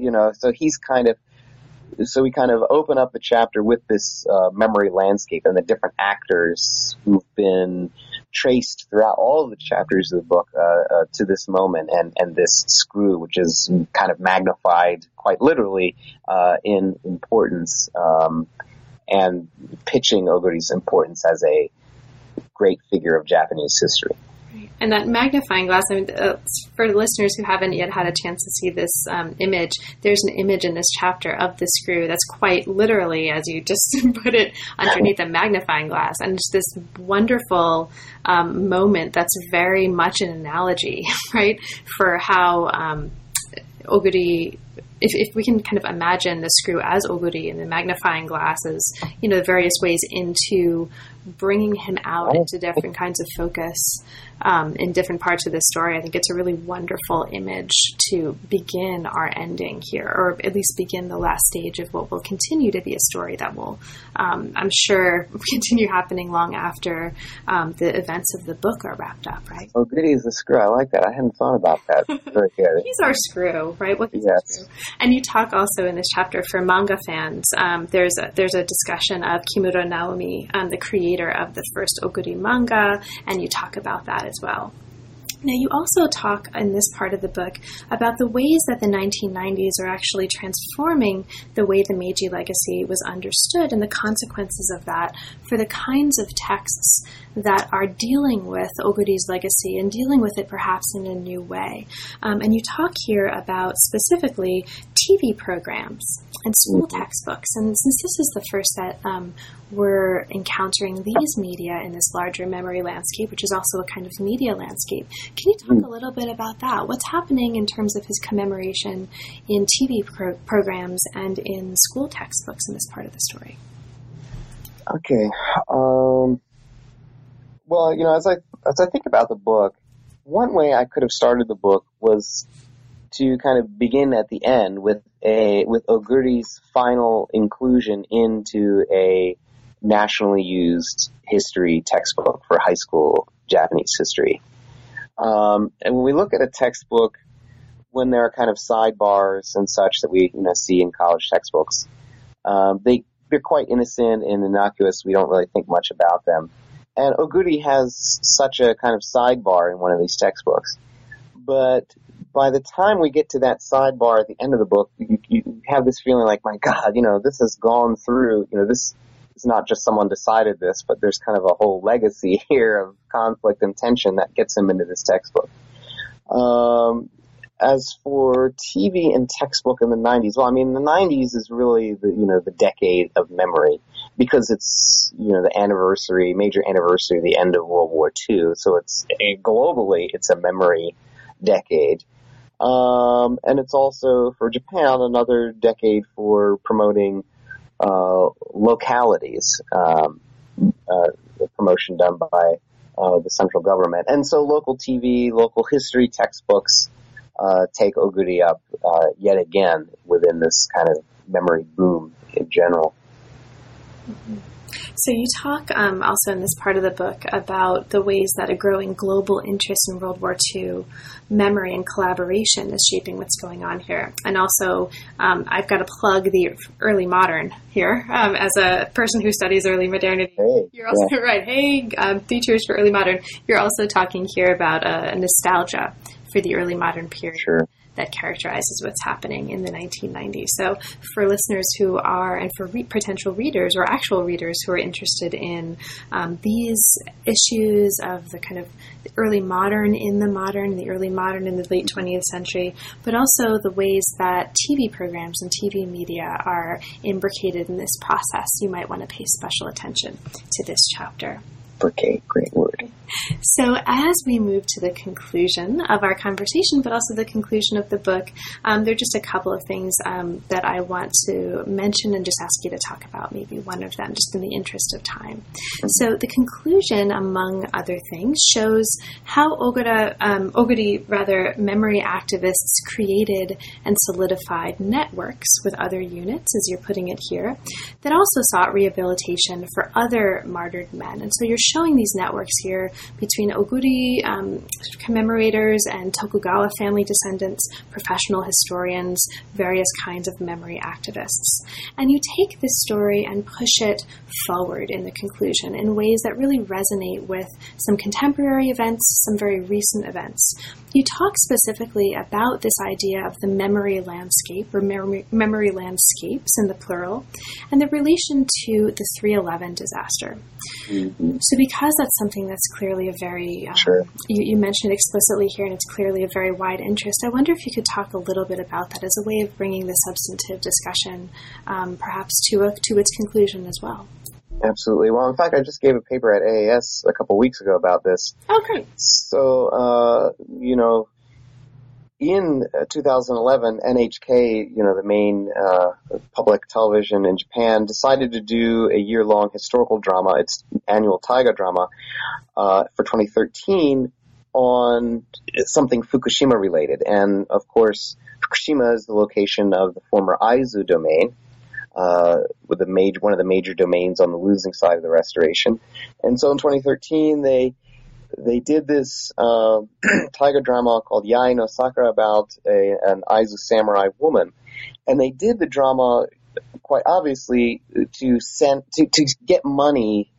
we kind of open up the chapter with this memory landscape and the different actors who've been traced throughout all of the chapters of the book to this moment, and this screw, which is kind of magnified quite literally in importance, and pitching Oguri's importance as a great figure of Japanese history. And that magnifying glass, for listeners who haven't yet had a chance to see this image, there's an image in this chapter of the screw that's quite literally, as you just put it, underneath a magnifying glass. And it's this wonderful moment that's very much an analogy, right, for how Oguri, if we can kind of imagine the screw as Oguri and the magnifying glass as, the various ways into bringing him out into different kinds of focus. in different parts of the story. I think it's a really wonderful image to begin our ending here, or at least begin the last stage of what will continue to be a story that will, I'm sure, continue happening long after the events of the book are wrapped up, right? Oh, goody is the screw. I like that. I hadn't thought about that. Very good. He's our screw, right? Well, yes. Screw. And you talk also in this chapter for manga fans. There's a discussion of Kimura Naomi, the creator of the first Oguri manga, and you talk about that as well. Now, you also talk in this part of the book about the ways that the 1990s are actually transforming the way the Meiji legacy was understood and the consequences of that for the kinds of texts that are dealing with Oguri's legacy and dealing with it perhaps in a new way. And you talk here about specifically TV programs and school textbooks. And since this is the first that we're encountering these media in this larger memory landscape, which is also a kind of media landscape, can you talk a little bit about that? What's happening in terms of his commemoration in TV programs and in school textbooks in this part of the story? Okay. Well, as I think about the book, one way I could have started the book was to kind of begin at the end with Oguri's final inclusion into a nationally used history textbook for high school Japanese history. And when we look at a textbook, when there are kind of sidebars and such that we see in college textbooks, they're quite innocent and innocuous. We don't really think much about them. And Oguri has such a kind of sidebar in one of these textbooks. But by the time we get to that sidebar at the end of the book, you have this feeling like, my God, this has gone through, this is not just someone decided this, but there's kind of a whole legacy here of conflict and tension that gets him into this textbook. As for TV and textbook in the 90s, well, I mean, the 90s is really the decade of memory because it's, the major anniversary of the end of World War II. So it's globally, it's a memory decade. And it's also for Japan, another decade for promoting, localities, promotion done by, the central government. And so local TV, local history textbooks, take Oguri up yet again within this kind of memory boom in general. Mm-hmm. So you talk also in this part of the book about the ways that a growing global interest in World War II memory and collaboration is shaping what's going on here. And also, I've got to plug the early modern here. As a person who studies early modernity, you're also right. Hey, teachers for early modern, you're also talking here about a nostalgia for the early modern period. Sure. That characterizes what's happening in the 1990s. So for listeners who are, and for potential readers or actual readers who are interested in these issues of the kind of the early modern in the modern, the early modern in the late 20th century, but also the ways that TV programs and TV media are imbricated in this process, you might want to pay special attention to this chapter. Okay, great word. So as we move to the conclusion of our conversation, but also the conclusion of the book, there are just a couple of things that I want to mention and just ask you to talk about, maybe one of them, just in the interest of time. Mm-hmm. So the conclusion, among other things, shows how Oguri, memory activists created and solidified networks with other units, as you're putting it here, that also sought rehabilitation for other martyred men. And so you're showing these networks here between Oguri commemorators and Tokugawa family descendants, professional historians, various kinds of memory activists. And you take this story and push it forward in the conclusion in ways that really resonate with some contemporary events, some very recent events. You talk specifically about this idea of the memory landscape, or memory landscapes in the plural, and the relation to the 3/11 disaster. Mm-hmm. So because that's something that's clearly a very, sure. you mentioned it explicitly here, and it's clearly a very wide interest, I wonder if you could talk a little bit about that as a way of bringing the substantive discussion perhaps to its conclusion as well. Absolutely. Well, in fact, I just gave a paper at AAS a couple weeks ago about this. Oh, great. So, in 2011, NHK, the main public television in Japan, decided to do a year-long historical drama, its annual Taiga drama, for 2013, on something Fukushima related. And of course, Fukushima is the location of the former Aizu domain, with one of the major domains on the losing side of the restoration. And so in 2013, they did this taiga drama called Yai no Sakura about an Aizu samurai woman. And they did the drama quite obviously to get money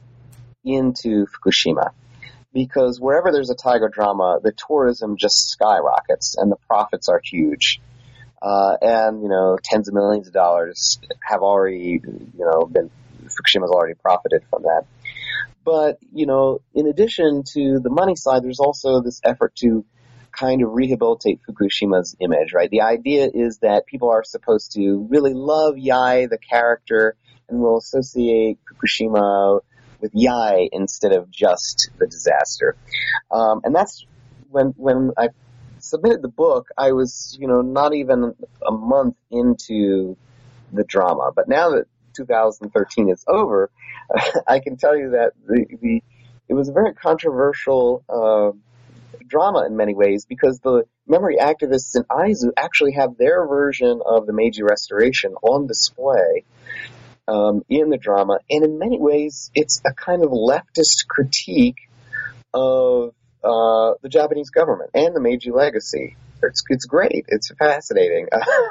into Fukushima. Because wherever there's a taiga drama, the tourism just skyrockets and the profits are huge. And tens of millions of dollars have already, Fukushima's already profited from that. But, in addition to the money side, there's also this effort to kind of rehabilitate Fukushima's image, right? The idea is that people are supposed to really love Yai, the character, and will associate Fukushima with Yai instead of just the disaster. And that's when I submitted the book, I was, not even a month into the drama. But now that 2013 is over, I can tell you that it was a very controversial drama in many ways, because the memory activists in Aizu actually have their version of the Meiji Restoration on display in the drama, and in many ways it's a kind of leftist critique of the Japanese government and the Meiji legacy. It's great. It's fascinating.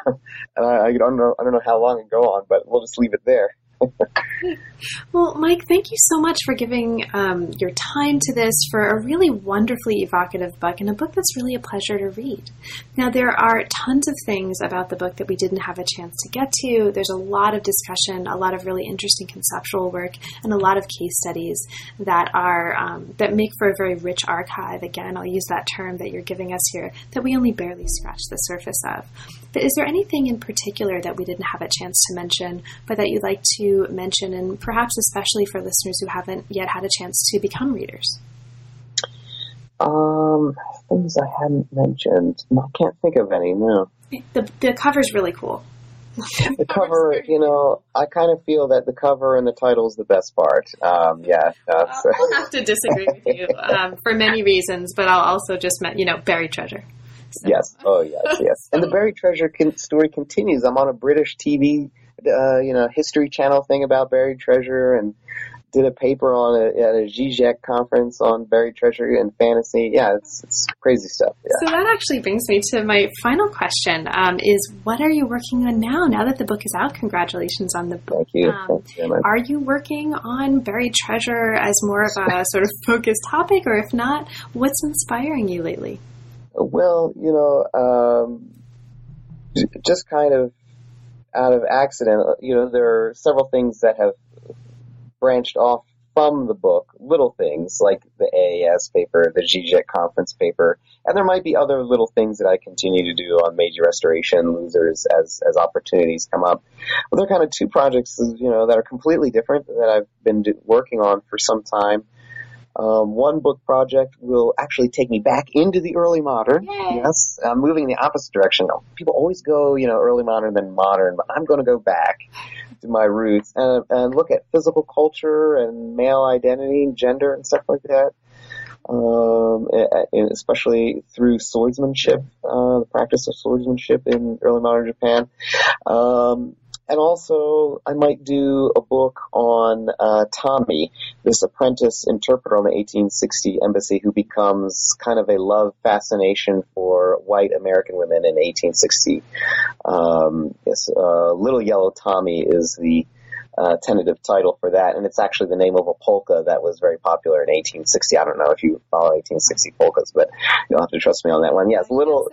I don't know how long it go on, but we'll just leave it there. Well, Mike, thank you so much for giving your time to this, for a really wonderfully evocative book, and a book that's really a pleasure to read. Now, there are tons of things about the book that we didn't have a chance to get to. There's a lot of discussion, a lot of really interesting conceptual work, and a lot of case studies that are that make for a very rich archive. Again, I'll use that term that you're giving us here, that we only barely scratched the surface of. But is there anything in particular that we didn't have a chance to mention, but that you'd like to mention, and perhaps especially for listeners who haven't yet had a chance to become readers? Things I hadn't mentioned. I can't think of any, no. The cover's really cool. The cover, I kind of feel that the cover and the title is the best part. I'll have to disagree with you for many reasons, but I'll also just, buried treasure. So. Yes. Oh, yes. And the buried treasure story continues. I'm on a British TV, History Channel thing about buried treasure, and did a paper at a Zizek conference on buried treasure and fantasy. Yeah, it's crazy stuff. Yeah. So that actually brings me to my final question, is what are you working on now that the book is out? Congratulations on the book. Thank you. Are you working on buried treasure as more of a sort of focused topic, or if not, what's inspiring you lately? Well, just kind of out of accident, there are several things that have branched off from the book, little things like the AAS paper, the Zizek conference paper, and there might be other little things that I continue to do on Meiji Restoration, Losers, as opportunities come up. But there are kind of two projects, that are completely different that I've been working on for some time. One book project will actually take me back into the early modern. Yay. Yes, I'm moving in the opposite direction. People always go, early modern then modern, but I'm going to go back to my roots and look at physical culture and male identity and gender and stuff like that. Especially through swordsmanship, the practice of swordsmanship in early modern Japan. And also, I might do a book on Tommy, this apprentice interpreter on the 1860 embassy who becomes kind of a love fascination for white American women in 1860. Little Yellow Tommy is the tentative title for that, and it's actually the name of a polka that was very popular in 1860. I don't know if you follow 1860 polkas, but you'll have to trust me on that one. Yes,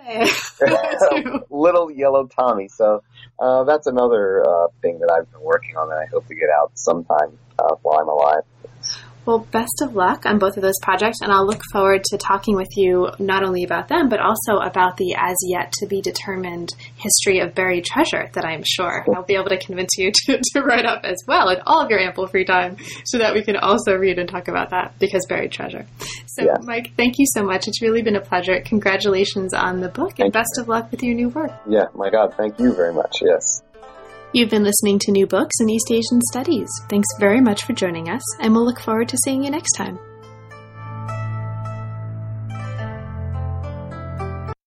Little Yellow Tommy. So that's another thing that I've been working on that I hope to get out sometime while I'm alive. Well, best of luck on both of those projects, and I'll look forward to talking with you not only about them, but also about the as-yet-to-be-determined history of buried treasure that I'm sure I'll be able to convince you to write up as well in all of your ample free time, so that we can also read and talk about that, because buried treasure. So, yeah. Mike, thank you so much. It's really been a pleasure. Congratulations on the book, and best of luck with your new work. Yeah, my God, thank you very much, yes. You've been listening to New Books in East Asian Studies. Thanks very much for joining us, and we'll look forward to seeing you next time.